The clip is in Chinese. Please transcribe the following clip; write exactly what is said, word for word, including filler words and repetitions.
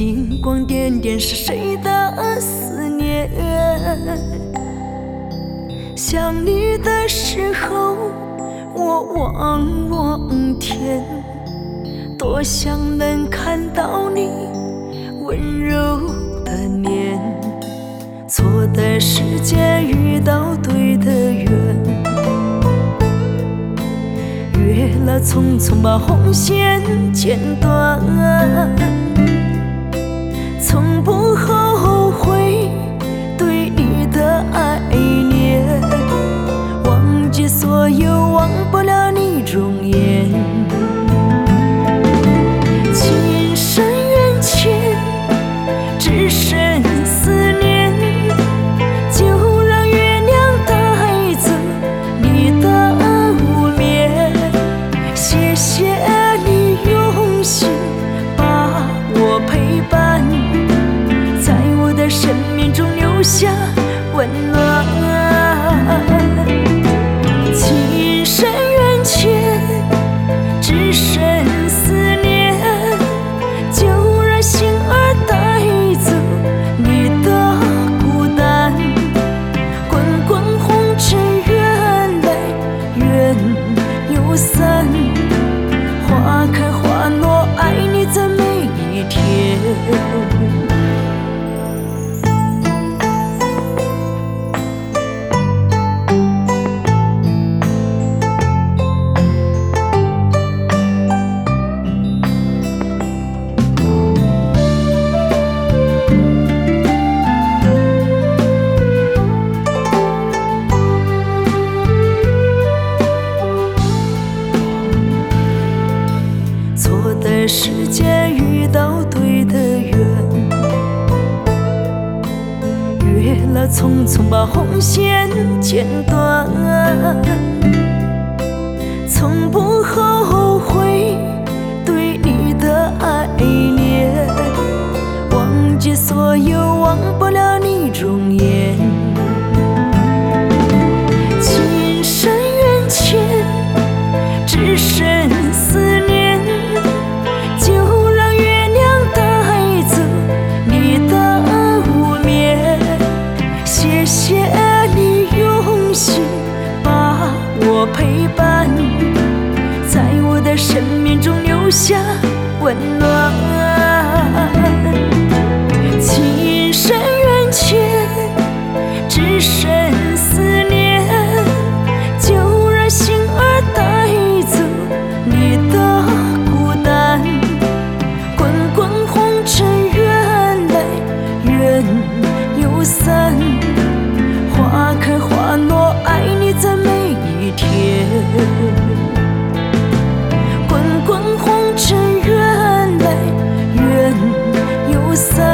星光点点是谁的思念？想你的时候，我望望天，多想能看到你温柔的脸。错的时间遇到对的缘，越了匆匆把红线剪断，从不后悔对你的爱恋，忘记所有忘不了你容颜。情深缘浅，只剩思念，就让月亮带走你的无眠。谢谢你用心把我陪伴，在我的生命中留下温暖。情深缘浅，只剩思念，就让心儿带走你的孤单。滚滚红尘缘来缘又散，花开花落，爱你在每一天。错的时间遇到对的缘，越了匆匆把红线剪断，从不后悔对你的爱恋，忘记所有忘不了你容颜。情深缘浅，只剩思念，就让月亮带走你的无眠。谢谢你用心把我陪伴，在我的生命中留下温暖。情深缘浅，只剩思念，就让心儿带走你的孤单。滚滚红尘缘来缘又散，花开花落，爱你在每一天。滚滚红尘缘来缘又散。